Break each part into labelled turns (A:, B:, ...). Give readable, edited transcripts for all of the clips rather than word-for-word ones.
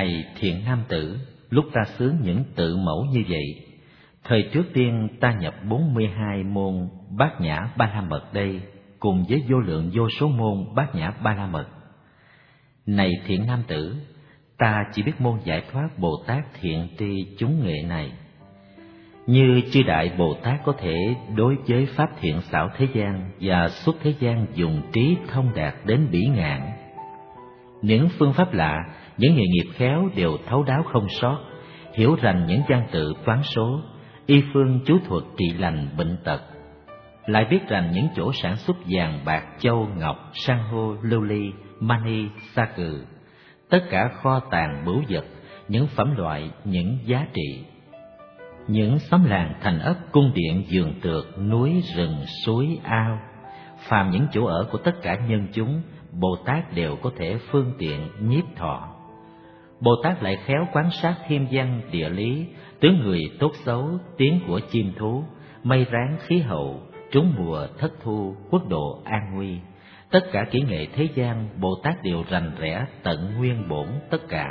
A: Này thiện nam tử, lúc ta xướng những tự mẫu như vậy, thời trước tiên ta nhập 42 môn Bát Nhã Ba La Mật đây, cùng với vô lượng vô số môn Bát Nhã Ba La Mật. Này thiện nam tử, ta chỉ biết môn giải thoát Bồ Tát Thiện Tri Chúng Nghệ này. Như chư đại Bồ Tát có thể đối với pháp thiện xảo thế gian và xuất thế gian dùng trí thông đạt đến bỉ ngạn. Những phương pháp lạ, những nghề nghiệp khéo đều thấu đáo không sót, hiểu rành những văn tự toán số, y phương chú thuật trị lành bệnh tật. Lại biết rành những chỗ sản xuất vàng bạc châu ngọc, san hô, lưu ly, mani, sa cừ, tất cả kho tàng báu vật, những phẩm loại, những giá trị. Những xóm làng thành ấp, cung điện vườn tược, núi rừng suối ao, phàm những chỗ ở của tất cả nhân chúng, Bồ Tát đều có thể phương tiện nhiếp thọ. Bồ Tát lại khéo quan sát thiên văn địa lý, tướng người tốt xấu, tiếng của chim thú, mây ráng khí hậu, trúng mùa thất thu, quốc độ an nguy. Tất cả kỹ nghệ thế gian, Bồ Tát đều rành rẽ tận nguyên bổn tất cả.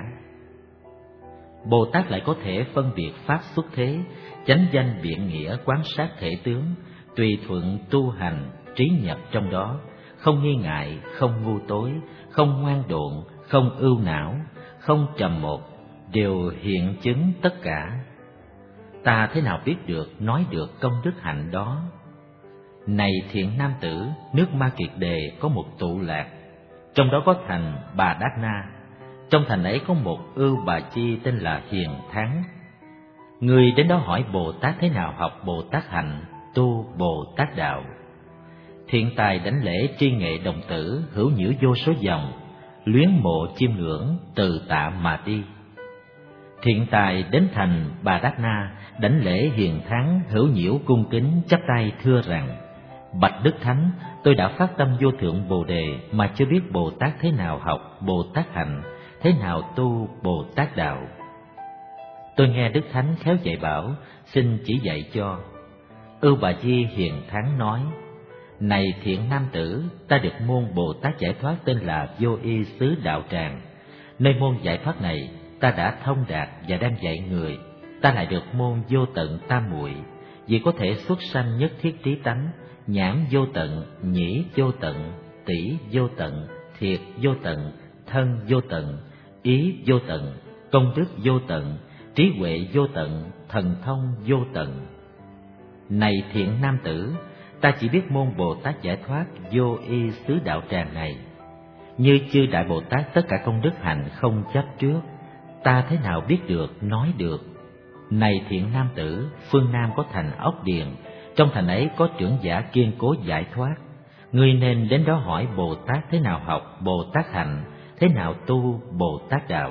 A: Bồ Tát lại có thể phân biệt pháp xuất thế, chánh danh biện nghĩa, quan sát thể tướng, tùy thuận tu hành, trí nhập trong đó, không nghi ngại, không ngu tối, không ngoan độn, không ưu não, không trầm một, đều hiện chứng tất cả. Ta thế nào biết được, nói được công đức hạnh đó? Này thiện nam tử, nước Ma Kiệt Đề có một tụ lạc, trong đó có thành Bà Đát Na. Trong thành ấy có một ưu bà chi tên là Hiền Thắng. Người đến đó hỏi Bồ Tát thế nào học Bồ Tát hạnh, tu Bồ Tát đạo. Thiện tài đảnh lễ tri nghệ đồng tử, hữu nhiễu vô số dòng, luyến mộ chiêm ngưỡng, từ tạ mà đi. Thiện tài đến thành Bà Đát Na, đảnh lễ Hiền Thắng, hữu nhiễu cung kính, chắp tay thưa rằng: Bạch Đức Thánh, tôi đã phát tâm vô thượng Bồ Đề mà chưa biết Bồ Tát thế nào học Bồ Tát hạnh, thế nào tu Bồ Tát đạo. Tôi nghe Đức Thánh khéo dạy bảo, xin chỉ dạy cho. Ưu bà Di Hiền Thắng nói: Này thiện nam tử, ta được môn Bồ Tát giải thoát tên là Vô Y Xứ Đạo Tràng. Nơi môn giải thoát này, ta đã thông đạt và đang dạy người. Ta lại được môn Vô Tận Tam Muội, vì có thể xuất sanh nhất thiết trí tánh, nhãn vô tận, nhĩ vô tận, tỷ vô tận, thiệt vô tận, thân vô tận, ý vô tận, công đức vô tận, trí huệ vô tận, thần thông vô tận. Này thiện nam tử, ta chỉ biết môn Bồ Tát giải thoát Vô Y Xứ Đạo Tràng này. Như chư đại Bồ Tát tất cả công đức hạnh không chấp trước, ta thế nào biết được, nói được. Này thiện nam tử, phương Nam có thành Ốc Điền, trong thành ấy có trưởng giả kiên cố giải thoát. Ngươi nên đến đó hỏi Bồ Tát thế nào học Bồ Tát hạnh, thế nào tu Bồ Tát đạo.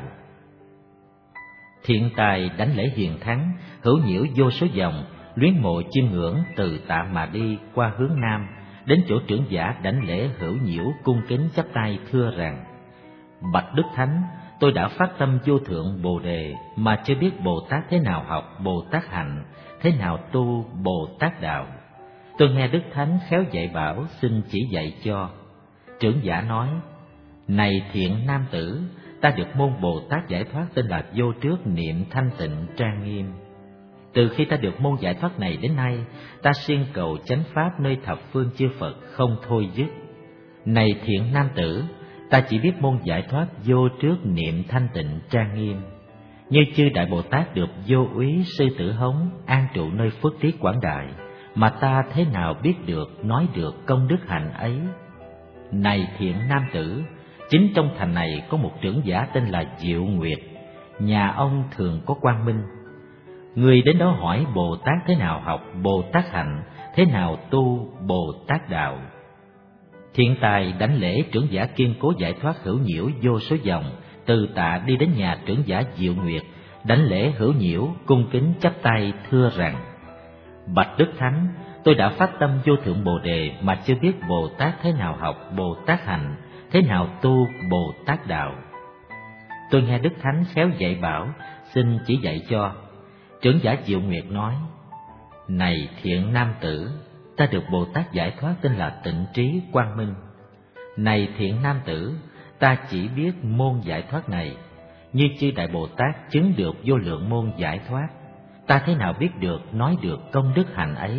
A: Thiện tài đảnh lễ Hiền Thắng, hữu nhiễu vô số dòng, luyến mộ chiêm ngưỡng, từ tạ mà đi qua hướng Nam, đến chỗ trưởng giả đảnh lễ hữu nhiễu cung kính chắp tay thưa rằng: Bạch Đức Thánh, tôi đã phát tâm vô thượng Bồ Đề mà chưa biết Bồ Tát thế nào học Bồ Tát hạnh, thế nào tu Bồ Tát đạo. Tôi nghe Đức Thánh khéo dạy bảo, xin chỉ dạy cho. Trưởng giả nói: Này thiện nam tử, ta được môn Bồ Tát giải thoát tên là Vô Trước Niệm Thanh Tịnh Trang Nghiêm. Từ khi ta được môn giải thoát này đến nay, ta siêng cầu chánh pháp nơi thập phương chư Phật không thôi dứt. Này thiện nam tử, ta chỉ biết môn giải thoát Vô Trước Niệm Thanh Tịnh Trang Nghiêm. Như chư đại Bồ Tát được Vô Úy Sư Tử Hống an trụ nơi phước trí quảng đại, mà ta thế nào biết được, nói được công đức hạnh ấy. Này thiện nam tử, chính trong thành này có một trưởng giả tên là Diệu Nguyệt, nhà ông thường có quang minh. Người đến đó hỏi Bồ Tát thế nào học Bồ Tát hạnh, thế nào tu Bồ Tát đạo. Thiện tài đảnh lễ trưởng giả kiên cố giải thoát hữu nhiễu vô số dòng, từ tạ đi đến nhà trưởng giả Diệu Nguyệt, đảnh lễ hữu nhiễu cung kính chắp tay thưa rằng: Bạch Đức Thánh, tôi đã phát tâm vô thượng Bồ Đề mà chưa biết Bồ Tát thế nào học Bồ Tát hạnh, thế nào tu Bồ Tát đạo. Tôi nghe Đức Thánh khéo dạy bảo, xin chỉ dạy cho. Trưởng giả Diệu Nguyệt nói: Này thiện nam tử, ta được Bồ Tát giải thoát tên là Tịnh Trí Quang Minh. Này thiện nam tử, ta chỉ biết môn giải thoát này. như chư Đại Bồ Tát chứng được vô lượng môn giải thoát, ta thế nào biết được nói được công đức hạnh ấy?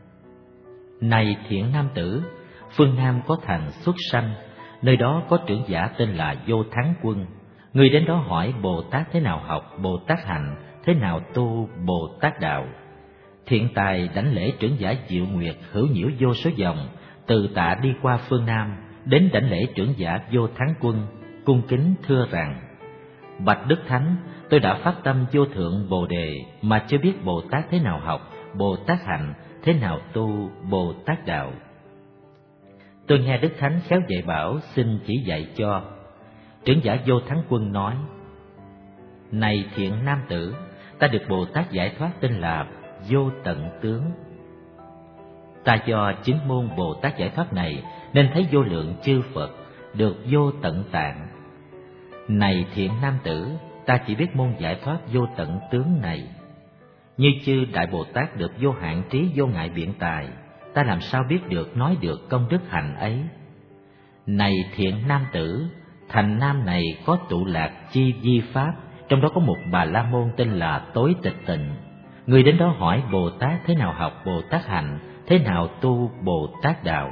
A: Này thiện nam tử, phương Nam có thành Xuất Sanh, nơi đó có trưởng giả tên là Vô Thắng Quân. Người đến đó hỏi Bồ Tát thế nào học Bồ Tát hạnh, thế nào tu Bồ Tát đạo. Thiện tài đảnh lễ trưởng giả Diệu Nguyệt hữu nhiễu vô số dòng, từ tạ đi qua phương Nam, đến đảnh lễ trưởng giả Vô Thắng Quân, cung kính thưa rằng: Bạch Đức Thánh, tôi đã phát tâm vô thượng Bồ Đề mà chưa biết Bồ Tát thế nào học Bồ Tát hạnh, thế nào tu Bồ Tát đạo. Tôi nghe Đức Thánh khéo dạy bảo, xin chỉ dạy cho. Trưởng giả Vô Thắng Quân nói: Này thiện nam tử, ta được Bồ Tát giải thoát tên là Vô Tận Tướng. Ta do chứng môn Bồ Tát giải thoát này nên thấy vô lượng chư Phật, được vô tận tạng. Này thiện nam tử, ta chỉ biết môn giải thoát vô tận tướng này. Như chư Đại Bồ Tát được vô hạn trí vô ngại biện tài, ta làm sao biết được nói được công đức hạnh ấy? Này thiện nam tử, thành Nam này có tụ lạc chi di pháp, trong đó có một Bà La Môn tên là Tối Tịch Tịnh. Người đến đó hỏi Bồ Tát thế nào học Bồ Tát hạnh, thế nào tu Bồ Tát đạo.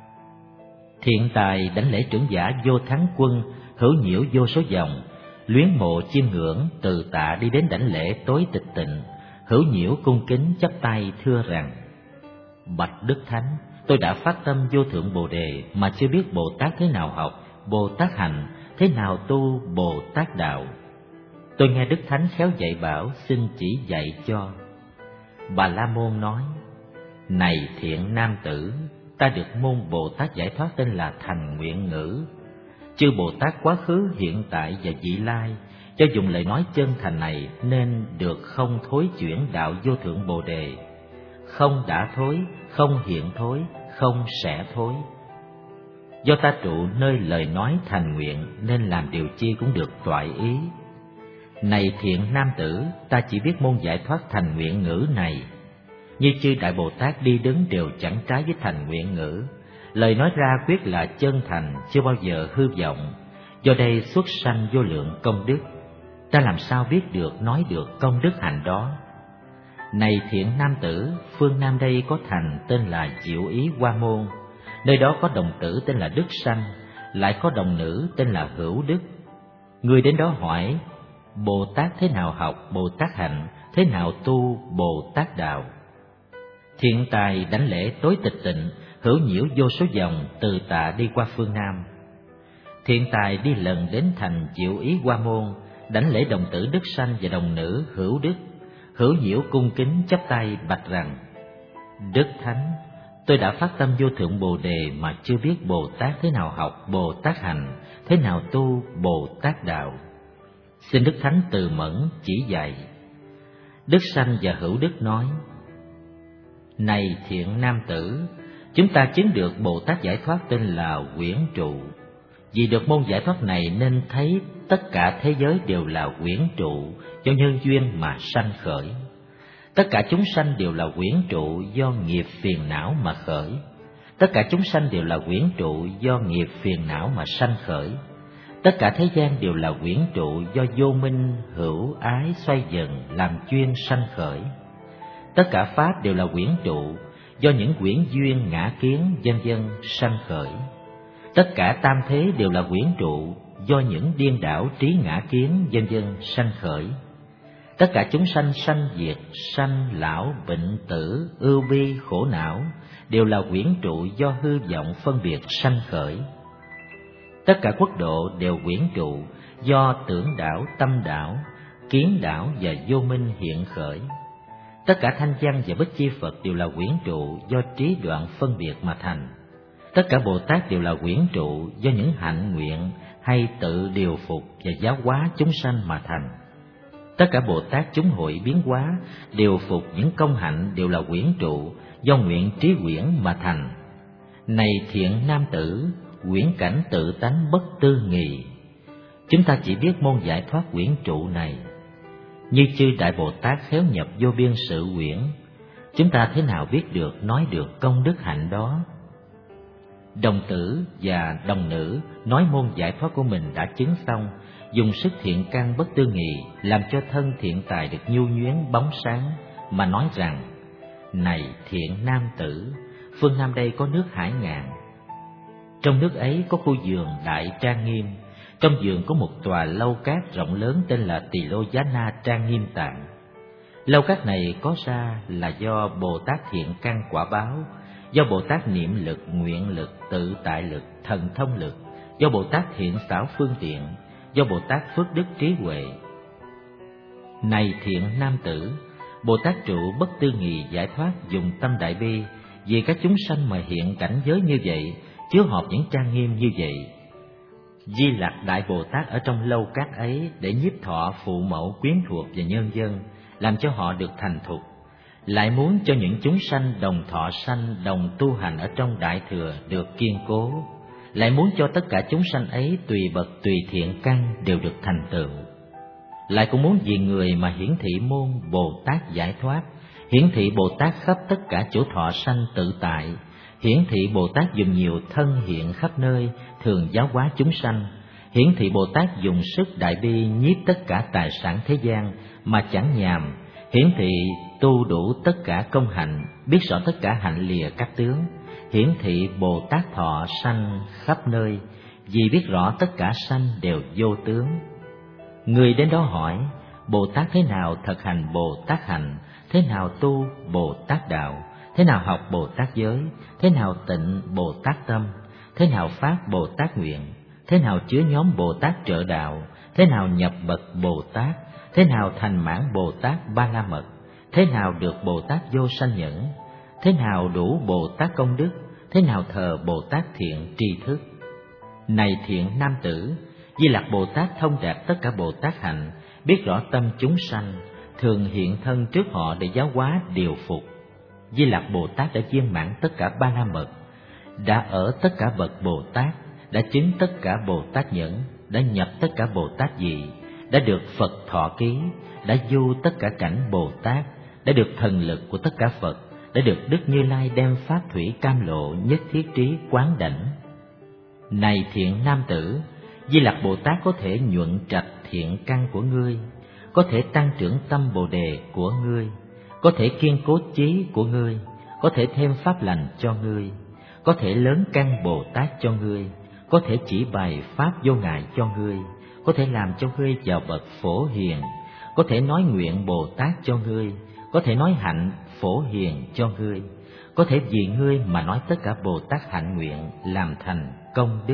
A: Thiện tài đảnh lễ trưởng giả Vô Thắng Quân hữu nhiễu vô số dòng, luyến mộ chiêm ngưỡng, từ tạ đi đến đảnh lễ Tối Tịch Tịnh, hữu nhiễu cung kính chắp tay thưa rằng: Bạch Đức Thánh, tôi đã phát tâm vô thượng Bồ Đề mà chưa biết Bồ Tát thế nào học Bồ Tát hạnh, thế nào tu Bồ Tát đạo. Tôi nghe Đức Thánh khéo dạy bảo, xin chỉ dạy cho. Bà La Môn nói: Này thiện nam tử, ta được môn Bồ Tát giải thoát tên là Thành Nguyện Ngữ. Chư Bồ Tát quá khứ, hiện tại và vị lai, do dùng lời nói chân thành này nên được không thối chuyển đạo vô thượng Bồ Đề. Không đã thối, không hiện thối, không sẽ thối. Do ta trụ nơi lời nói thành nguyện nên làm điều chi cũng được toại ý. Này thiện nam tử, ta chỉ biết môn giải thoát thành nguyện ngữ này. Như chư Đại Bồ Tát đi đứng đều chẳng trái với thành nguyện ngữ. Lời nói ra quyết là chân thành, chưa bao giờ hư vọng. Do đây xuất sanh vô lượng công đức. Ta làm sao biết được nói được công đức hạnh đó? Này thiện nam tử, phương Nam đây có thành tên là Diệu Ý Hoa Môn. Nơi đó có đồng tử tên là Đức Sanh, lại có đồng nữ tên là Hữu Đức. Người đến đó hỏi Bồ Tát thế nào học Bồ Tát hạnh, thế nào tu Bồ Tát đạo. Thiện tài đảnh lễ Tối Tịch Tịnh hữu nhiễu vô số dòng, từ tạ đi qua phương Nam. Thiện tài đi lần đến thành Diệu Ý Hoa Môn, đảnh lễ đồng tử Đức Sanh và đồng nữ Hữu Đức, hữu nhiễu cung kính chắp tay bạch rằng: Đức Thánh, tôi đã phát tâm vô thượng Bồ Đề mà chưa biết Bồ Tát thế nào học Bồ Tát hạnh, thế nào tu Bồ Tát đạo. Xin Đức Thánh từ mẫn chỉ dạy. Đức Sanh và Hữu Đức nói: Này thiện nam tử, chúng ta chứng được Bồ Tát giải thoát tên là Quyển Trụ. Vì được môn giải thoát này nên thấy tất cả thế giới đều là quyển trụ, do nhân duyên mà sanh khởi. Tất cả chúng sanh đều là quyển trụ, do nghiệp phiền não mà khởi. Tất cả chúng sanh đều là quyển trụ, do nghiệp phiền não mà sanh khởi. Tất cả thế gian đều là quyển trụ, do vô minh hữu ái xoay dần làm chuyên sanh khởi. Tất cả pháp đều là quyển trụ, do những quyển duyên ngã kiến vân vân sanh khởi. Tất cả tam thế đều là quyển trụ, do những điên đảo trí ngã kiến vân vân sanh khởi. Tất cả chúng sanh sanh diệt, sanh lão bệnh tử, ưu bi khổ não đều là quyển trụ, do hư vọng phân biệt sanh khởi. Tất cả quốc độ đều quyển trụ, do tưởng đảo, tâm đảo, kiến đảo và vô minh hiện khởi. Tất cả thanh văn và bích chi Phật đều là quyển trụ, do trí đoạn phân biệt mà thành. Tất cả Bồ Tát đều là quyển trụ, do những hạnh nguyện hay tự điều phục và giáo hóa chúng sanh mà thành. Tất cả Bồ Tát chúng hội biến hóa, điều phục những công hạnh đều là quyển trụ, do nguyện trí quyển mà thành. Này thiện nam tử, quyển cảnh tự tánh bất tư nghì. Chúng ta chỉ biết môn giải thoát quyển trụ này. Như chư Đại Bồ Tát khéo nhập vô biên sự quyển, chúng ta thế nào biết được nói được công đức hạnh đó? Đồng tử và đồng nữ nói môn giải thoát của mình đã chứng xong, dùng sức thiện căn bất tư nghị làm cho thân thiện tài được nhu nhuyến bóng sáng, mà nói rằng: này thiện nam tử, phương Nam đây có nước Hải Ngạn. Trong nước ấy có khu vườn đại trang nghiêm, trong vườn có một tòa lâu cát rộng lớn tên là Tỳ Lô Giá Na Trang Nghiêm Tạng. Lâu cát này có ra là do Bồ Tát thiện căn quả báo, do Bồ Tát niệm lực, nguyện lực, tự tại lực, thần thông lực, do Bồ Tát thiện xảo phương tiện, do Bồ Tát phước đức trí huệ. Này thiện nam tử, Bồ Tát trụ bất tư nghì giải thoát dùng tâm đại bi, vì các chúng sanh mà hiện cảnh giới như vậy, chứa họp những trang nghiêm như vậy. Di Lặc Đại Bồ Tát ở trong lâu cát ấy để nhiếp thọ phụ mẫu, quyến thuộc và nhân dân, làm cho họ được thành thục. Lại muốn cho những chúng sanh đồng thọ sanh, đồng tu hành ở trong Đại Thừa được kiên cố. Lại muốn cho tất cả chúng sanh ấy tùy bậc tùy thiện căn đều được thành tựu. Lại cũng muốn vì người mà hiển thị môn Bồ Tát giải thoát, hiển thị Bồ Tát khắp tất cả chỗ thọ sanh tự tại, hiển thị Bồ Tát dùng nhiều thân hiện khắp nơi, thường giáo hóa chúng sanh, hiển thị Bồ Tát dùng sức đại bi nhiếp tất cả tài sản thế gian mà chẳng nhàm, hiển thị tu đủ tất cả công hạnh, biết rõ tất cả hạnh lìa các tướng, hiển thị Bồ Tát thọ sanh khắp nơi, vì biết rõ tất cả sanh đều vô tướng. Người đến đó hỏi: Bồ Tát thế nào thực hành Bồ Tát hạnh, thế nào tu Bồ Tát đạo, thế nào học Bồ Tát giới, thế nào tịnh Bồ Tát tâm, thế nào phát Bồ Tát nguyện, thế nào chứa nhóm Bồ Tát trợ đạo, thế nào nhập bậc Bồ Tát, thế nào thành mãn Bồ Tát Ba La Mật, thế nào được Bồ Tát vô sanh nhẫn, thế nào đủ Bồ Tát công đức, thế nào thờ Bồ Tát thiện tri thức. Này thiện nam tử, Di Lặc Bồ Tát thông đạt tất cả Bồ Tát hạnh, biết rõ tâm chúng sanh, thường hiện thân trước họ để giáo hóa điều phục. Di Lặc Bồ Tát đã viên mãn tất cả Ba La Mật, đã ở tất cả bậc Bồ Tát, đã chứng tất cả Bồ Tát nhẫn, đã nhập tất cả Bồ Tát dị, đã được Phật thọ ký, đã du tất cả cảnh Bồ Tát, đã được thần lực của tất cả Phật, đã được Đức Như Lai đem pháp thủy cam lộ nhất thiết trí quán đảnh. Này thiện nam tử, Di Lặc Bồ Tát có thể nhuận trạch thiện căn của ngươi, có thể tăng trưởng tâm Bồ đề của ngươi, có thể kiên cố chí của ngươi, có thể thêm pháp lành cho ngươi, có thể lớn căn Bồ Tát cho ngươi, có thể chỉ bày pháp vô ngại cho ngươi, có thể làm cho ngươi vào bậc phổ hiền, có thể nói nguyện Bồ Tát cho ngươi, có thể nói hạnh phổ hiền cho ngươi, có thể vì ngươi mà nói tất cả Bồ Tát hạnh nguyện làm thành công đức.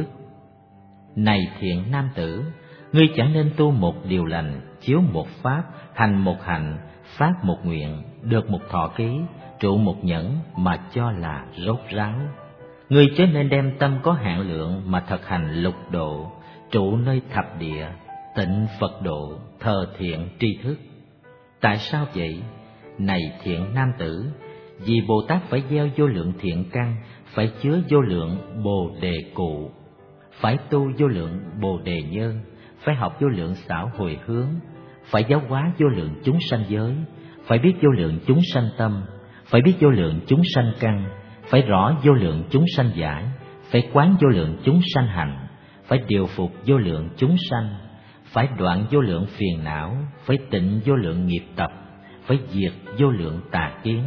A: Này thiện nam tử, ngươi chẳng nên tu một điều lành, chiếu một pháp, hành một hạnh, phát một nguyện, được một thọ ký, trụ một nhẫn mà cho là rốt ráo. Ngươi chớ nên đem tâm có hạn lượng mà thực hành lục độ, trụ nơi thập địa, tịnh Phật độ, thờ thiện tri thức. Tại sao vậy? Này thiện nam tử, vì Bồ Tát phải gieo vô lượng thiện căn, phải chứa vô lượng Bồ đề cụ, phải tu vô lượng Bồ đề nhân, phải học vô lượng xảo hồi hướng, phải giáo hóa vô lượng chúng sanh giới, phải biết vô lượng chúng sanh tâm, phải biết vô lượng chúng sanh căn, phải rõ vô lượng chúng sanh giải, phải quán vô lượng chúng sanh hành, phải điều phục vô lượng chúng sanh, phải đoạn vô lượng phiền não, phải tịnh vô lượng nghiệp tập, phải diệt vô lượng tà kiến,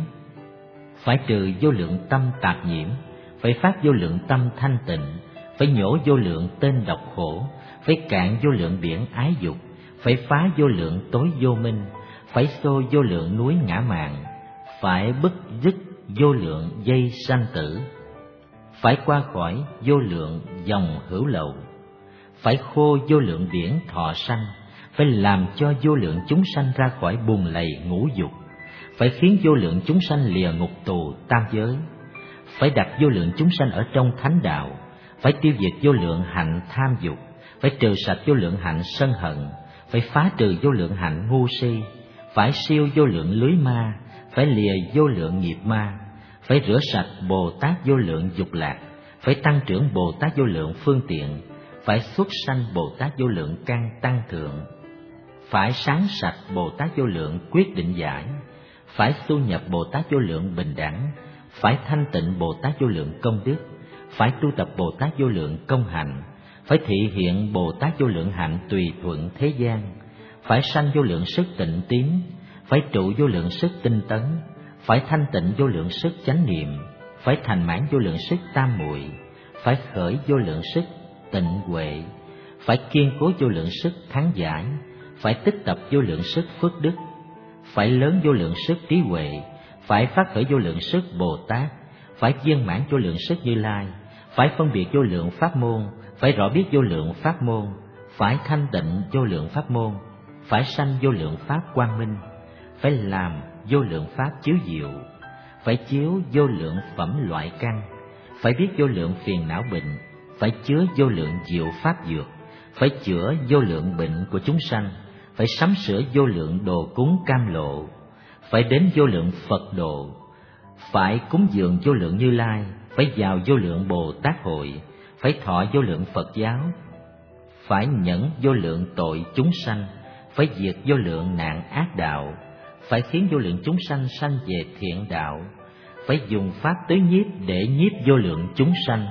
A: phải trừ vô lượng tâm tạp nhiễm, phải phát vô lượng tâm thanh tịnh, phải nhổ vô lượng tên độc khổ, phải cạn vô lượng biển ái dục, phải phá vô lượng tối vô minh, phải xô vô lượng núi ngã mạn, phải bứt dứt vô lượng dây sanh tử, phải qua khỏi vô lượng dòng hữu lậu, phải khô vô lượng biển thọ sanh, phải làm cho vô lượng chúng sanh ra khỏi bùn lầy ngũ dục, phải khiến vô lượng chúng sanh lìa ngục tù tam giới, phải đặt vô lượng chúng sanh ở trong thánh đạo, phải tiêu diệt vô lượng hạnh tham dục, phải trừ sạch vô lượng hạnh sân hận, phải phá trừ vô lượng hạnh ngu si, phải siêu vô lượng lưới ma, phải lìa vô lượng nghiệp ma, phải rửa sạch Bồ Tát vô lượng dục lạc, phải tăng trưởng Bồ Tát vô lượng phương tiện, phải xuất sanh Bồ Tát vô lượng căn tăng thượng, phải sáng sạch Bồ Tát vô lượng quyết định giải, phải tu nhập Bồ Tát vô lượng bình đẳng, phải thanh tịnh Bồ Tát vô lượng công đức, phải tu tập Bồ Tát vô lượng công hạnh, phải thị hiện Bồ Tát vô lượng hạnh tùy thuận thế gian, phải sanh vô lượng sức tịnh tiến, phải trụ vô lượng sức tinh tấn, phải thanh tịnh vô lượng sức chánh niệm, phải thành mãn vô lượng sức tam muội, phải khởi vô lượng sức tịnh huệ, phải kiên cố vô lượng sức thắng giải, phải tích tập vô lượng sức phước đức, phải lớn vô lượng sức trí huệ, phải phát khởi vô lượng sức Bồ Tát, phải viên mãn vô lượng sức Như Lai, phải phân biệt vô lượng pháp môn, phải rõ biết vô lượng pháp môn, phải thanh tịnh vô lượng pháp môn, phải sanh vô lượng pháp quang minh, phải làm vô lượng pháp chiếu diệu, phải chiếu vô lượng phẩm loại căn, phải biết vô lượng phiền não bệnh, phải chứa vô lượng diệu pháp dược, phải chữa vô lượng bệnh của chúng sanh, phải sắm sửa vô lượng đồ cúng cam lộ, phải đến vô lượng Phật độ, phải cúng dường vô lượng Như Lai, phải vào vô lượng Bồ Tát hội, phải thọ vô lượng Phật giáo, phải nhẫn vô lượng tội chúng sanh, phải diệt vô lượng nạn ác đạo, phải khiến vô lượng chúng sanh sanh về thiện đạo, phải dùng pháp tứ nhiếp để nhiếp vô lượng chúng sanh,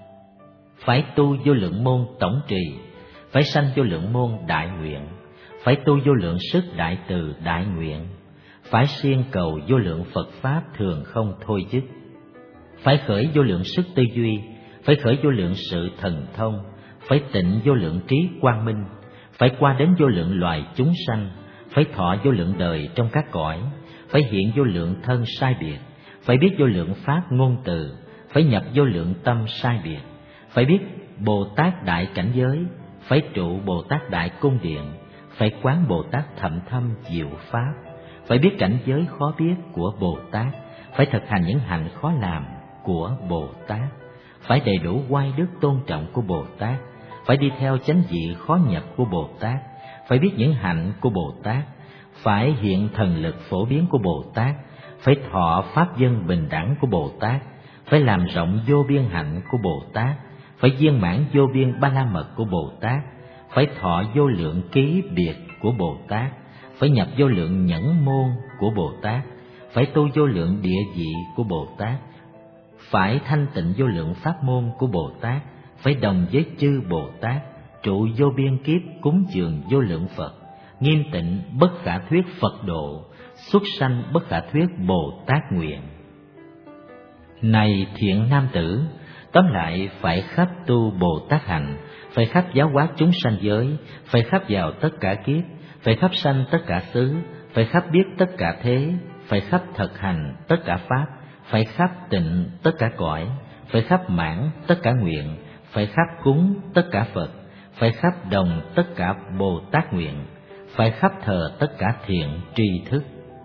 A: phải tu vô lượng môn tổng trì, phải sanh vô lượng môn đại nguyện, phải tu vô lượng sức đại từ đại nguyện, phải siêng cầu vô lượng Phật pháp thường không thôi dứt, phải khởi vô lượng sức tư duy, phải khởi vô lượng sự thần thông, phải tịnh vô lượng trí quang minh, phải qua đến vô lượng loài chúng sanh, phải thọ vô lượng đời trong các cõi, phải hiện vô lượng thân sai biệt, phải biết vô lượng pháp ngôn từ, phải nhập vô lượng tâm sai biệt, phải biết Bồ Tát đại cảnh giới, phải trụ Bồ Tát đại cung điện, phải quán Bồ Tát thậm thâm diệu pháp, phải biết cảnh giới khó biết của Bồ Tát, phải thực hành những hạnh khó làm của Bồ Tát, phải đầy đủ oai đức tôn trọng của Bồ Tát, phải đi theo chánh vị khó nhập của Bồ Tát, phải biết những hạnh của Bồ Tát, phải hiện thần lực phổ biến của Bồ Tát, phải thọ pháp dân bình đẳng của Bồ Tát, phải làm rộng vô biên hạnh của Bồ Tát, phải viên mãn vô biên ba la mật của Bồ Tát, phải thọ vô lượng ký biệt của Bồ Tát, phải nhập vô lượng nhẫn môn của Bồ Tát, phải tu vô lượng địa vị của Bồ Tát, phải thanh tịnh vô lượng pháp môn của Bồ Tát, phải đồng với chư Bồ Tát, trụ vô biên kiếp cúng dường vô lượng Phật, nghiêm tịnh bất khả thuyết Phật độ, xuất sanh bất khả thuyết Bồ Tát nguyện. Này thiện nam tử, tóm lại phải khắp tu Bồ Tát hạnh, phải khắp giáo hóa chúng sanh giới, phải khắp vào tất cả kiếp, phải khắp sanh tất cả xứ, phải khắp biết tất cả thế, phải khắp thực hành tất cả pháp, phải khắp tịnh tất cả cõi, phải khắp mãn tất cả nguyện, phải khắp cúng tất cả Phật, phải khắp đồng tất cả Bồ Tát nguyện, phải khắp thờ tất cả thiện tri thức.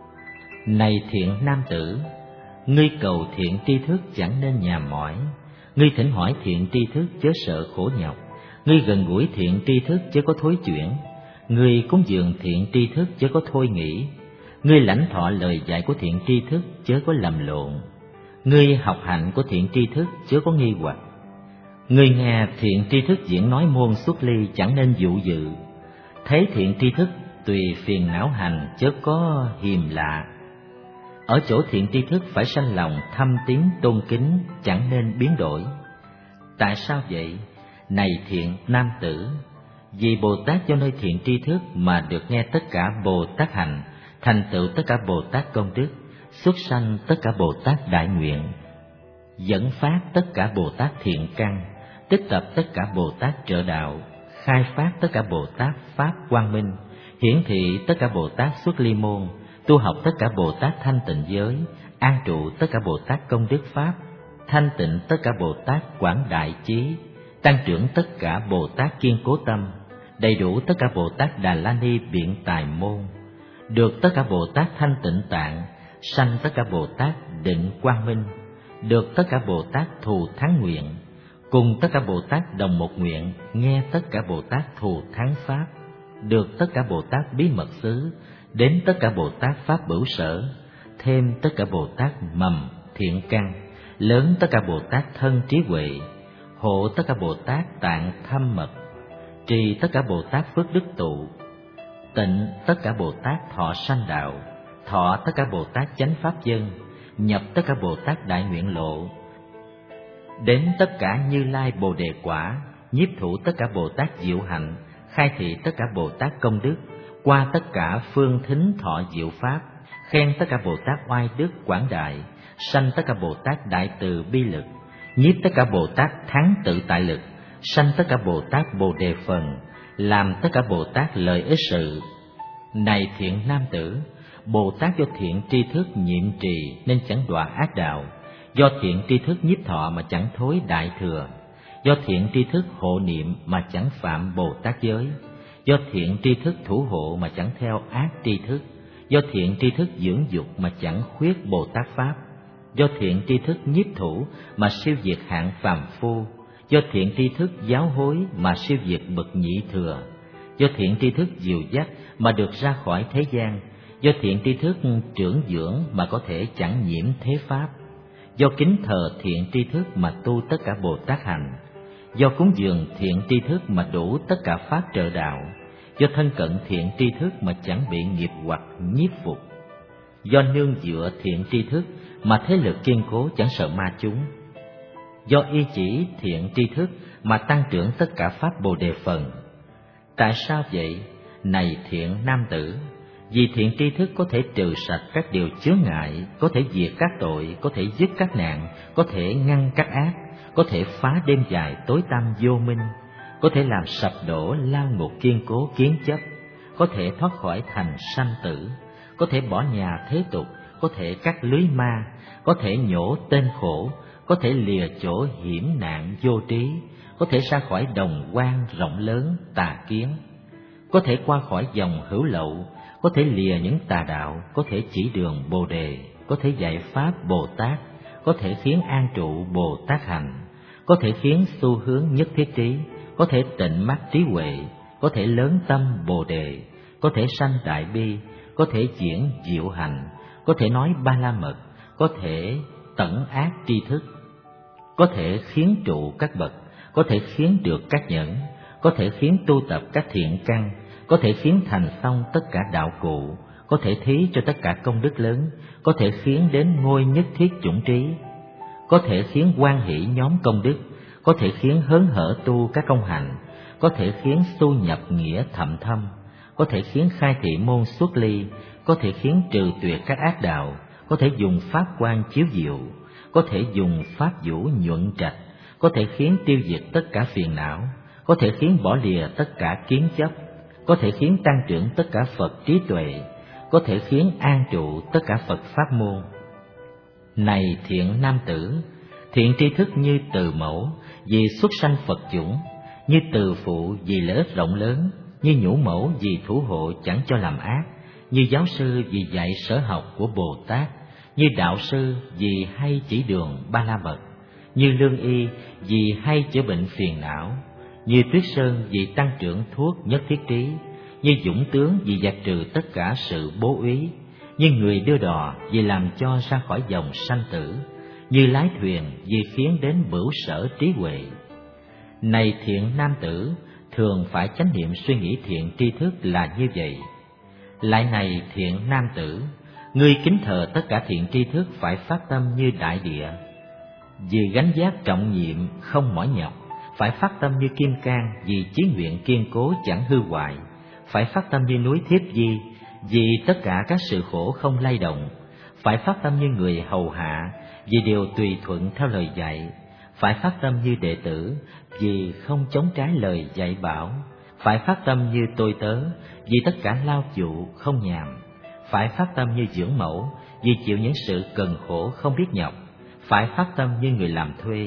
A: Này thiện nam tử, ngươi cầu thiện tri thức chẳng nên nhàm mỏi, ngươi thỉnh hỏi thiện tri thức chớ sợ khổ nhọc, ngươi gần gũi thiện tri thức chớ có thối chuyển, ngươi cúng dường thiện tri thức chớ có thôi nghĩ, ngươi lãnh thọ lời dạy của thiện tri thức chớ có lầm lộn, ngươi học hạnh của thiện tri thức chớ có nghi hoặc, ngươi nghe thiện tri thức diễn nói môn xuất ly chẳng nên dụ dự, thấy thiện tri thức tùy phiền não hành chớ có hiềm lạ. Ở chỗ thiện tri thức phải sanh lòng thâm tín tôn kính, chẳng nên biến đổi. Tại sao vậy? Này thiện nam tử, vì Bồ Tát do nơi thiện tri thức mà được nghe tất cả Bồ Tát hạnh, thành tựu tất cả Bồ Tát công đức, xuất sanh tất cả Bồ Tát đại nguyện, dẫn phát tất cả Bồ Tát thiện căn, tích tập tất cả Bồ Tát trợ đạo, khai phát tất cả Bồ Tát pháp quang minh, hiển thị tất cả Bồ Tát xuất ly môn, tu học tất cả Bồ Tát thanh tịnh giới, an trụ tất cả Bồ Tát công đức pháp, thanh tịnh tất cả Bồ Tát quảng đại trí, tăng trưởng tất cả Bồ Tát kiên cố tâm, đầy đủ tất cả Bồ Tát Đà La Ni biện tài môn, được tất cả Bồ Tát thanh tịnh tạng, sanh tất cả Bồ Tát định quang minh, được tất cả Bồ Tát thù thắng nguyện, cùng tất cả Bồ Tát đồng một nguyện, nghe tất cả Bồ Tát thù thắng pháp, được tất cả Bồ Tát bí mật xứ, đến tất cả Bồ Tát pháp bửu sở, thêm tất cả Bồ Tát mầm thiện căn, lớn tất cả Bồ Tát thân trí huệ, hộ tất cả Bồ Tát tạng thâm mật, trì tất cả Bồ Tát phước đức tụ, tịnh tất cả Bồ Tát thọ sanh đạo, thọ tất cả Bồ Tát chánh pháp dân, nhập tất cả Bồ Tát đại nguyện lộ, đến tất cả Như Lai Bồ đề quả, nhiếp thủ tất cả Bồ Tát diệu hạnh, khai thị tất cả Bồ Tát công đức, qua tất cả phương thính thọ diệu pháp, khen tất cả Bồ Tát oai đức quảng đại, sanh tất cả Bồ Tát đại từ bi lực, nhiếp tất cả Bồ Tát thắng tự tại lực, sanh tất cả Bồ Tát Bồ đề phần, làm tất cả Bồ Tát lợi ích sự. Này thiện nam tử, Bồ Tát do thiện tri thức nhiệm trì nên chẳng đọa ác đạo, do thiện tri thức nhiếp thọ mà chẳng thối đại thừa, do thiện tri thức hộ niệm mà chẳng phạm Bồ Tát giới, do thiện tri thức thủ hộ mà chẳng theo ác tri thức, do thiện tri thức dưỡng dục mà chẳng khuyết Bồ Tát pháp, do thiện tri thức nhiếp thủ mà siêu diệt hạng phàm phu, do thiện tri thức giáo hối mà siêu diệt bậc nhị thừa, do thiện tri thức dìu dắt mà được ra khỏi thế gian, do thiện tri thức trưởng dưỡng mà có thể chẳng nhiễm thế pháp, do kính thờ thiện tri thức mà tu tất cả Bồ Tát hành, do cúng dường thiện tri thức mà đủ tất cả pháp trợ đạo, do thân cận thiện tri thức mà chẳng bị nghiệp hoặc nhiếp phục, do nương dựa thiện tri thức mà thế lực kiên cố chẳng sợ ma chúng, do y chỉ thiện tri thức mà tăng trưởng tất cả pháp Bồ đề phần. Tại sao vậy? Này thiện nam tử, vì thiện tri thức có thể trừ sạch các điều chướng ngại, có thể diệt các tội, có thể dứt các nạn, có thể ngăn các ác, có thể phá đêm dài tối tăm vô minh, có thể làm sập đổ lao ngục kiên cố kiến chấp, có thể thoát khỏi thành sanh tử, có thể bỏ nhà thế tục, có thể cắt lưới ma, có thể nhổ tên khổ, có thể lìa chỗ hiểm nạn vô trí, có thể ra khỏi đồng quan rộng lớn tà kiến, có thể qua khỏi dòng hữu lậu, có thể lìa những tà đạo, có thể chỉ đường Bồ đề, có thể dạy pháp Bồ Tát, có thể khiến an trụ Bồ Tát hành, có thể khiến xu hướng nhất thiết trí, có thể tịnh mắt trí huệ, có thể lớn tâm Bồ đề, có thể sanh đại bi, có thể diễn diệu hành, có thể nói ba la mật, có thể tẩn ác tri thức, có thể khiến trụ các bậc, có thể khiến được các nhẫn, có thể khiến tu tập các thiện căn, có thể khiến thành xong tất cả đạo cụ, có thể thí cho tất cả công đức lớn, có thể khiến đến ngôi nhất thiết chủng trí, có thể khiến hoan hỷ nhóm công đức, có thể khiến hớn hở tu các công hạnh, có thể khiến tu nhập nghĩa thậm thâm, có thể khiến khai thị môn xuất ly, có thể khiến trừ tuyệt các ác đạo, có thể dùng pháp quan chiếu diệu, có thể dùng pháp vũ nhuận trạch, có thể khiến tiêu diệt tất cả phiền não, có thể khiến bỏ lìa tất cả kiến chấp, có thể khiến tăng trưởng tất cả Phật trí tuệ, có thể khiến an trụ tất cả Phật pháp môn. Này thiện nam tử, thiện tri thức như từ mẫu vì xuất sanh Phật chủng, như từ phụ vì lợi ích rộng lớn, như nhũ mẫu vì thủ hộ chẳng cho làm ác, như giáo sư vì dạy sở học của Bồ Tát, như đạo sư vì hay chỉ đường ba la mật, như lương y vì hay chữa bệnh phiền não, như tuyết sơn vì tăng trưởng thuốc nhất thiết trí, như dũng tướng vì dẹp trừ tất cả sự bố úy, như người đưa đò vì làm cho ra khỏi dòng sanh tử, như lái thuyền vì khiến đến bửu sở trí huệ. Này thiện nam tử, thường phải chánh niệm suy nghĩ thiện tri thức là như vậy. Lại này thiện nam tử, ngươi kính thờ tất cả thiện tri thức phải phát tâm như đại địa, vì gánh vác trọng nhiệm không mỏi nhọc, phải phát tâm như kim cang vì chí nguyện kiên cố chẳng hư hoại, phải phát tâm như núi Thiếp Di vì tất cả các sự khổ không lay động, phải phát tâm như người hầu hạ vì đều tùy thuận theo lời dạy, phải phát tâm như đệ tử vì không chống trái lời dạy bảo, phải phát tâm như tôi tớ vì tất cả lao dụ không nhàm, phải phát tâm như dưỡng mẫu vì chịu những sự cần khổ không biết nhọc, phải phát tâm như người làm thuê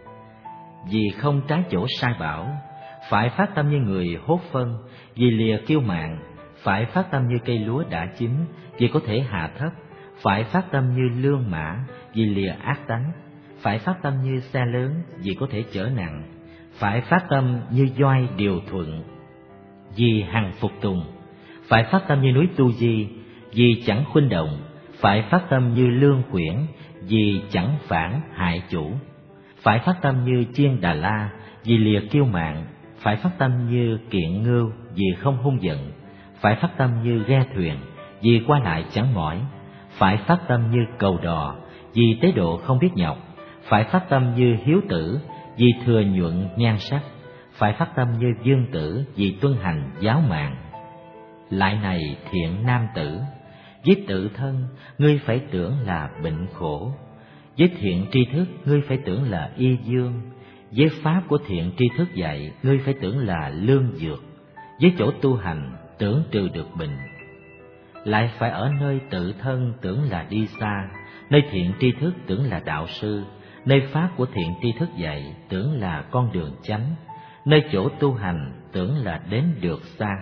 A: vì không trái chỗ sai bảo, phải phát tâm như người hốt phân vì lìa kiêu mạn, phải phát tâm như cây lúa đã chín vì có thể hạ thấp, phải phát tâm như lương mã vì lìa ác tánh, phải phát tâm như xe lớn vì có thể chở nặng, phải phát tâm như doai điều thuận vì hằng phục tùng, phải phát tâm như núi Tu Di vì chẳng khuynh động, phải phát tâm như lương quyển vì chẳng phản hại chủ, phải phát tâm như chiên Đà La vì lìa kiêu mạn, phải phát tâm như kiện ngưu vì không hung giận, phải phát tâm như ghe thuyền vì qua lại chẳng mỏi, phải phát tâm như cầu đò vì tế độ không biết nhọc, phải phát tâm như hiếu tử vì thừa nhuận nhan sắc, phải phát tâm như Dương Tử vì tuân hành giáo mạng. Lại này thiện nam tử, với tự thân ngươi phải tưởng là bệnh khổ, với thiện tri thức ngươi phải tưởng là y dương, với pháp của thiện tri thức dạy ngươi phải tưởng là lương dược, với chỗ tu hành tưởng trừ được bệnh. Lại phải ở nơi tự thân tưởng là đi xa, nơi thiện tri thức tưởng là đạo sư, nơi pháp của thiện tri thức dạy tưởng là con đường chánh, nơi chỗ tu hành tưởng là đến được xa.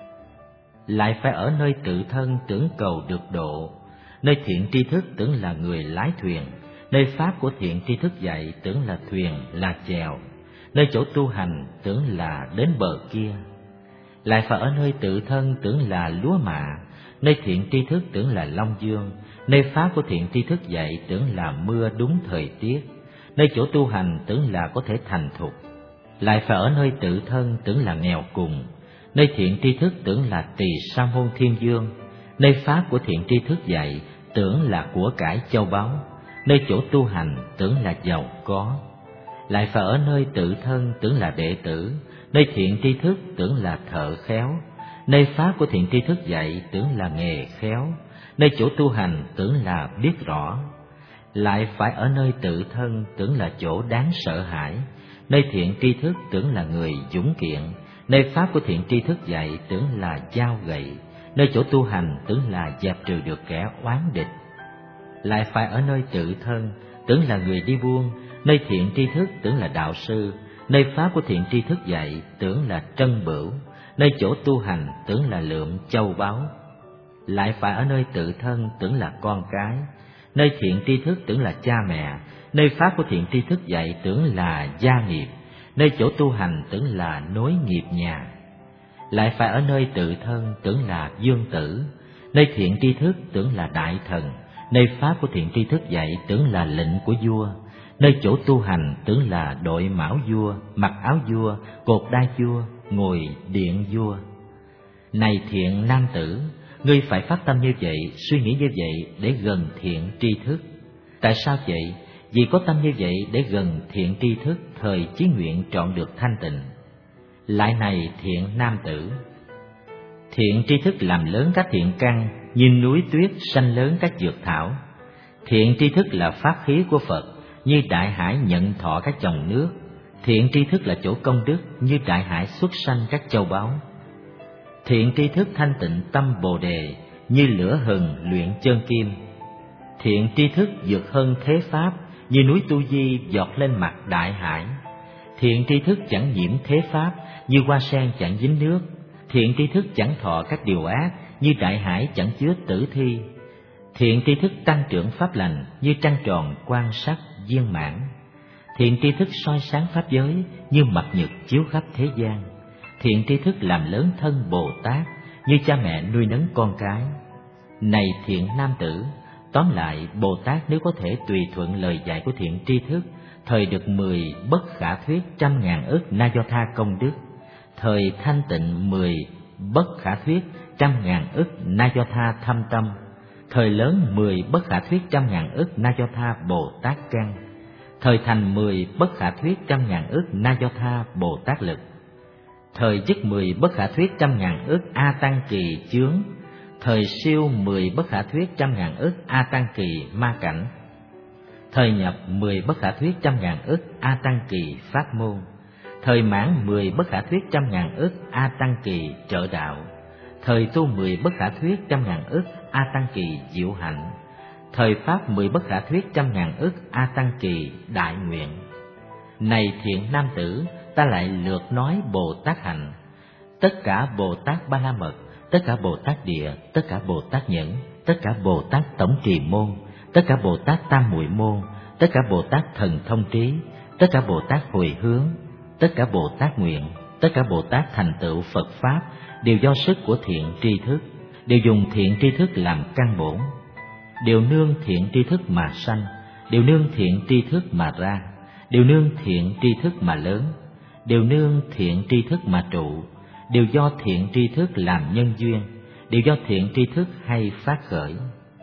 A: Lại phải ở nơi tự thân tưởng cầu được độ, nơi thiện tri thức tưởng là người lái thuyền, nơi pháp của thiện tri thức dạy tưởng là thuyền, là chèo, nơi chỗ tu hành tưởng là đến bờ kia. Lại phải ở nơi tự thân tưởng là lúa mạ, nơi thiện tri thức tưởng là long dương, nơi pháp của thiện tri thức dạy tưởng là mưa đúng thời tiết, nơi chỗ tu hành tưởng là có thể thành thục. Lại phải ở nơi tự thân tưởng là nghèo cùng, nơi thiện tri thức tưởng là tỳ sa môn thiên dương, nơi pháp của thiện tri thức dạy tưởng là của cải châu báu, nơi chỗ tu hành tưởng là giàu có. Lại phải ở nơi tự thân tưởng là đệ tử, nơi thiện tri thức tưởng là thợ khéo, nơi pháp của thiện tri thức dạy tưởng là nghề khéo, nơi chỗ tu hành tưởng là biết rõ. Lại phải ở nơi tự thân tưởng là chỗ đáng sợ hãi, nơi thiện tri thức tưởng là người dũng kiện, nơi pháp của thiện tri thức dạy tưởng là dao gậy, nơi chỗ tu hành tưởng là dẹp trừ được kẻ oán địch. Lại phải ở nơi tự thân tưởng là người đi buôn, nơi thiện tri thức tưởng là đạo sư, nơi pháp của thiện tri thức dạy tưởng là trân bửu, nơi chỗ tu hành tưởng là lượm châu báu. Lại phải ở nơi tự thân tưởng là con cái, nơi thiện tri thức tưởng là cha mẹ, nơi pháp của thiện tri thức dạy tưởng là gia nghiệp, nơi chỗ tu hành tưởng là nối nghiệp nhà. Lại phải ở nơi tự thân tưởng là dương tử, nơi thiện tri thức tưởng là đại thần, nơi pháp của thiện tri thức dạy tưởng là lệnh của vua, nơi chỗ tu hành tưởng là đội mão vua, mặc áo vua, cột đai vua, ngồi điện vua. Này thiện nam tử, ngươi phải phát tâm như vậy, suy nghĩ như vậy để gần thiện tri thức. Tại sao vậy? Vì có tâm như vậy để gần thiện tri thức, thời chí nguyện trọn được thanh tịnh. Lại này thiện nam tử, thiện tri thức làm lớn các thiện căn, như núi tuyết sanh lớn các dược thảo. Thiện tri thức là pháp khí của Phật, như đại hải nhận thọ các dòng nước. Thiện tri thức là chỗ công đức, như đại hải xuất sanh các châu báu. Thiện tri thức thanh tịnh tâm Bồ đề, như lửa hừng luyện chân kim. Thiện tri thức vượt hơn thế pháp, như núi Tu Di giọt lên mặt đại hải. Thiện tri thức chẳng nhiễm thế pháp, như hoa sen chẳng dính nước. Thiện tri thức chẳng thọ các điều ác, như đại hải chẳng chứa tử thi. Thiện tri thức tăng trưởng pháp lành, như trăng tròn quan sát viên mãn. Thiện tri thức soi sáng pháp giới, như mặt nhật chiếu khắp thế gian. Thiện tri thức làm lớn thân Bồ Tát, như cha mẹ nuôi nấng con cái. Này thiện nam tử, tóm lại Bồ Tát nếu có thể tùy thuận lời dạy của thiện tri thức, thời được 10 bất khả thuyết 100.000 ức na do tha công đức, thời thanh tịnh 10 bất khả thuyết 100.000 ức na do tha thâm tâm, thời lớn 10 bất khả thuyết 100.000 ức na do tha Bồ Tát căn, thời thành 10 bất khả thuyết 100.000 ức na do tha Bồ Tát lực, thời dứt 10 bất khả thuyết 100.000 ức a tăng kỳ chướng, thời siêu 10 bất khả thuyết 100.000 ức a tăng kỳ ma cảnh, thời nhập 10 bất khả thuyết 100.000 ức a tăng kỳ pháp môn, thời mãn 10 bất khả thuyết 100.000 ức a tăng kỳ trợ đạo, thời tu 10 bất khả thuyết 100.000 ức a tăng kỳ diệu hạnh, thời pháp 10 bất khả thuyết 100.000 ức a tăng kỳ đại nguyện. Này thiện nam tử, ta lại lược nói Bồ Tát hạnh. Tất cả Bồ Tát Ba La Mật, tất cả Bồ Tát Địa, tất cả Bồ Tát Nhẫn, tất cả Bồ Tát Tổng Trì Môn, tất cả Bồ Tát Tam Muội Môn, tất cả Bồ Tát Thần Thông Trí, tất cả Bồ Tát Hồi Hướng, tất cả Bồ Tát Nguyện, tất cả Bồ Tát thành tựu Phật Pháp đều do sức của thiện tri thức, đều dùng thiện tri thức làm căn bổn, đều nương thiện tri thức mà sanh, đều nương thiện tri thức mà ra, đều nương thiện tri thức mà lớn, đều nương thiện tri thức mà trụ, đều do thiện tri thức làm nhân duyên, đều do thiện tri thức hay phát khởi.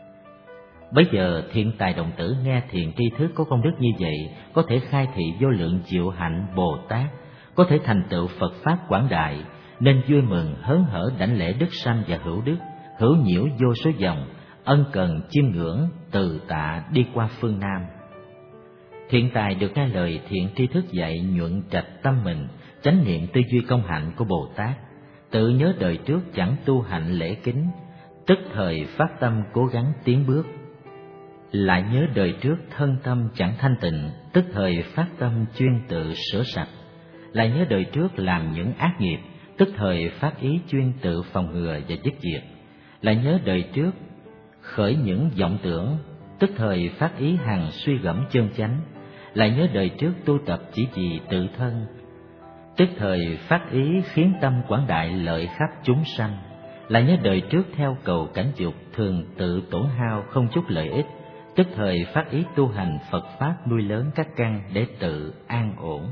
A: Bấy giờ thiện tài đồng tử nghe thiện tri thức có công đức như vậy, có thể khai thị vô lượng diệu hạnh Bồ Tát, có thể thành tựu Phật Pháp quảng đại, nên vui mừng hớn hở đảnh lễ đức sanh và hữu đức, hữu nhiễu vô số dòng, ân cần chiêm ngưỡng, từ tạ đi qua phương Nam. Thiện tài được nghe lời thiện tri thức dạy nhuận trạch tâm mình, chánh niệm tư duy công hạnh của Bồ Tát, tự nhớ đời trước chẳng tu hạnh lễ kính, tức thời phát tâm cố gắng tiến bước. Lại nhớ đời trước thân tâm chẳng thanh tịnh, tức thời phát tâm chuyên tự sửa sạch. Lại nhớ đời trước làm những ác nghiệp, tức thời phát ý chuyên tự phòng ngừa và dứt diệt. Lại nhớ đời trước khởi những vọng tưởng, tức thời phát ý hằng suy gẫm chân chánh. Lại nhớ đời trước tu tập chỉ vì tự thân, tức thời phát ý khiến tâm quảng đại lợi khắp chúng sanh. Lại nhớ đời trước theo cầu cảnh dục thường tự tổn hao không chút lợi ích, tức thời phát ý tu hành Phật Pháp nuôi lớn các căn để tự an ổn.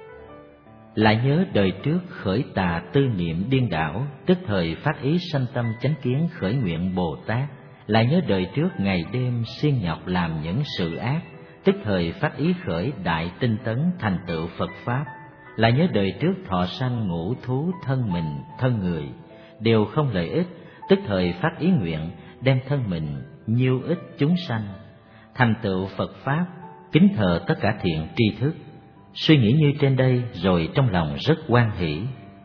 A: Lại nhớ đời trước khởi tà tư niệm điên đảo, tức thời phát ý sanh tâm chánh kiến khởi nguyện Bồ Tát. Lại nhớ đời trước ngày đêm siêng nhọc làm những sự ác, tức thời phát ý khởi đại tinh tấn thành tựu Phật Pháp. Lại nhớ đời trước thọ sanh ngũ thú thân mình thân người đều không lợi ích, tức thời phát ý nguyện đem thân mình nhiêu ích chúng sanh, thành tựu Phật Pháp, kính thờ tất cả thiện tri thức. Suy nghĩ như trên đây rồi trong lòng rất hoan hỷ.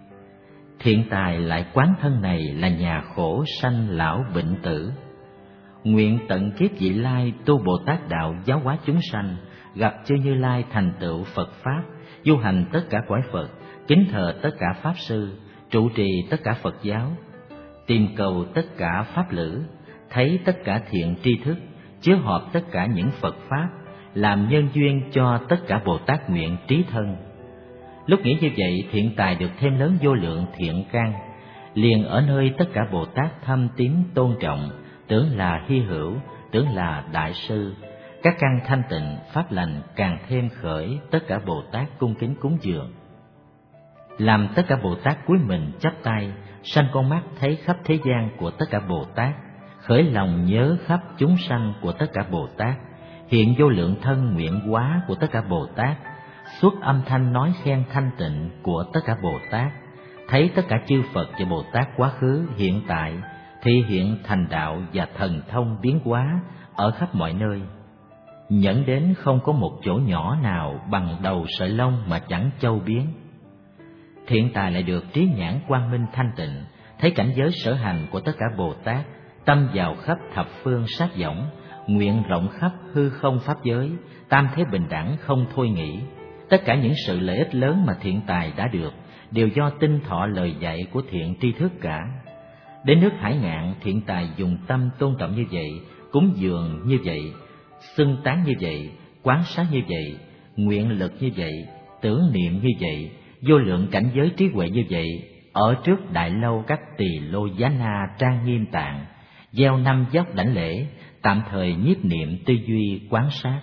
A: Thiện tài lại quán thân này là nhà khổ sanh lão bệnh tử, nguyện tận kiếp vị lai tu Bồ Tát đạo giáo hóa chúng sanh, gặp chư Như Lai thành tựu Phật Pháp, du hành tất cả cõi Phật, kính thờ tất cả Pháp Sư, trụ trì tất cả Phật giáo, tìm cầu tất cả Pháp lữ, thấy tất cả thiện tri thức, chứa họp tất cả những Phật Pháp, làm nhân duyên cho tất cả Bồ Tát nguyện trí thân. Lúc nghĩ như vậy, thiện tài được thêm lớn vô lượng thiện căn, liền ở nơi tất cả Bồ Tát thâm tín tôn trọng, tưởng là hy hữu, tưởng là đại sư. Các căn thanh tịnh, pháp lành càng thêm khởi, tất cả Bồ Tát cung kính cúng dường. Làm tất cả Bồ Tát cúi mình chắp tay, sanh con mắt thấy khắp thế gian của tất cả Bồ Tát, khởi lòng nhớ khắp chúng sanh của tất cả Bồ Tát, hiện vô lượng thân nguyện hóa của tất cả Bồ Tát, xuất âm thanh nói khen thanh tịnh của tất cả Bồ Tát, thấy tất cả chư Phật và Bồ Tát quá khứ hiện tại, thị hiện thành đạo và thần thông biến hóa ở khắp mọi nơi. Nhẫn đến không có một chỗ nhỏ nào bằng đầu sợi lông mà chẳng châu biến. Thiện tài lại được trí nhãn quang minh thanh tịnh, thấy cảnh giới sở hành của tất cả Bồ Tát, tâm vào khắp thập phương sát võng, nguyện rộng khắp hư không pháp giới, tam thế bình đẳng không thôi nghĩ. Tất cả những sự lợi ích lớn mà thiện tài đã được đều do tinh thọ lời dạy của thiện tri thức cả. Đến nước Hải Ngạn, thiện tài dùng tâm tôn trọng như vậy, cúng dường như vậy, xưng tán như vậy, quán sát như vậy, nguyện lực như vậy, tưởng niệm như vậy, vô lượng cảnh giới trí huệ như vậy, ở trước đại lâu các tỳ lô giá na trang nghiêm tạng, gieo 5 dốc đảnh lễ, tạm thời nhiếp niệm tư duy quán sát.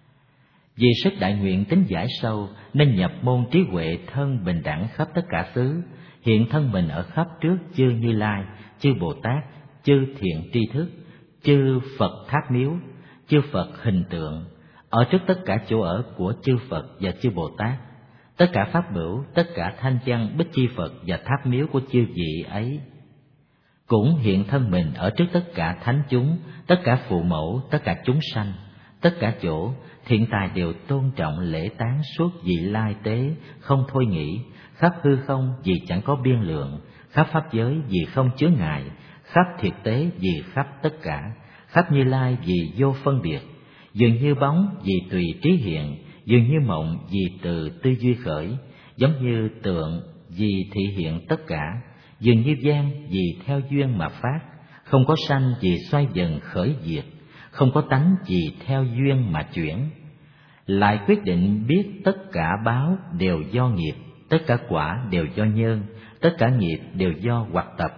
A: Vì sức đại nguyện tính giải sâu, nên nhập môn trí huệ thân bình đẳng khắp tất cả xứ, hiện thân mình ở khắp trước chư Như Lai, chư Bồ Tát, chư thiện tri thức, chư Phật tháp miếu, chư Phật hình tượng, ở trước tất cả chỗ ở của chư Phật và chư Bồ Tát, tất cả pháp bửu, tất cả thanh văn bích chi Phật và tháp miếu của chư vị ấy. Cũng hiện thân mình ở trước tất cả thánh chúng, tất cả phụ mẫu, tất cả chúng sanh, tất cả chỗ, thiện tài đều tôn trọng lễ tán suốt vị lai tế, không thôi nghĩ, khắp hư không vì chẳng có biên lượng, khắp pháp giới vì không chứa ngại, khắp thiệt tế vì khắp tất cả, khắp Như Lai vì vô phân biệt, dường như bóng vì tùy trí hiện, dường như mộng vì từ tư duy khởi, giống như tượng vì thị hiện tất cả, dường như gian vì theo duyên mà phát, không có sanh vì xoay dần khởi diệt, không có tánh vì theo duyên mà chuyển. Lại quyết định biết tất cả báo đều do nghiệp, tất cả quả đều do nhân, tất cả nghiệp đều do hoặc tập,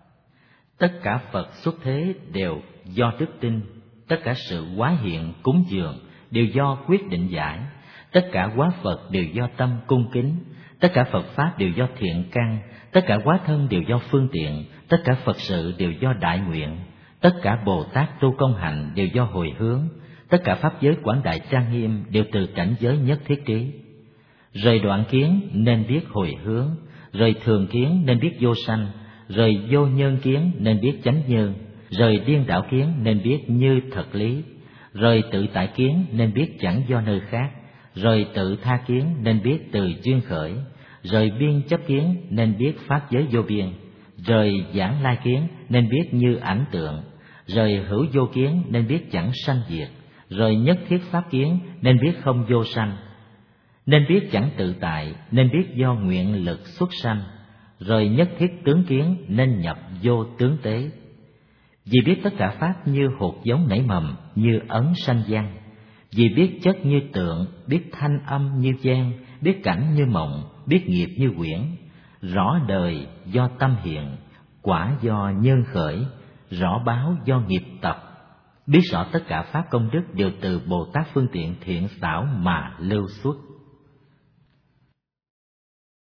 A: tất cả Phật xuất thế đều do đức tin, tất cả sự hóa hiện cúng dường đều do quyết định giải, tất cả hóa Phật đều do tâm cung kính, tất cả Phật Pháp đều do thiện căn, tất cả hóa thân đều do phương tiện, tất cả Phật sự đều do đại nguyện, tất cả Bồ Tát tu công hạnh đều do hồi hướng, tất cả pháp giới quảng đại trang nghiêm đều từ cảnh giới nhất thiết trí. Rời đoạn kiến nên biết hồi hướng, rời thường kiến nên biết vô sanh, rời vô nhân kiến nên biết chánh nhân, rời điên đảo kiến nên biết như thật lý, rời tự tại kiến nên biết chẳng do nơi khác, rời tự tha kiến nên biết từ duyên khởi, rời biên chấp kiến nên biết pháp giới vô biên, rời giảng lai kiến nên biết như ảnh tượng, rời hữu vô kiến nên biết chẳng sanh diệt, rời nhất thiết pháp kiến nên biết không vô sanh, nên biết chẳng tự tại nên biết do nguyện lực xuất sanh, rời nhất thiết tướng kiến nên nhập vô tướng tế. Vì biết tất cả pháp như hột giống nảy mầm, như ấn sanh văn, vì biết chất như tượng, biết thanh âm như gian, biết cảnh như mộng, biết nghiệp như quyển, rõ đời do tâm hiện, quả do nhân khởi, rõ báo do nghiệp tập, biết rõ tất cả pháp công đức đều từ Bồ Tát phương tiện thiện xảo mà lưu xuất.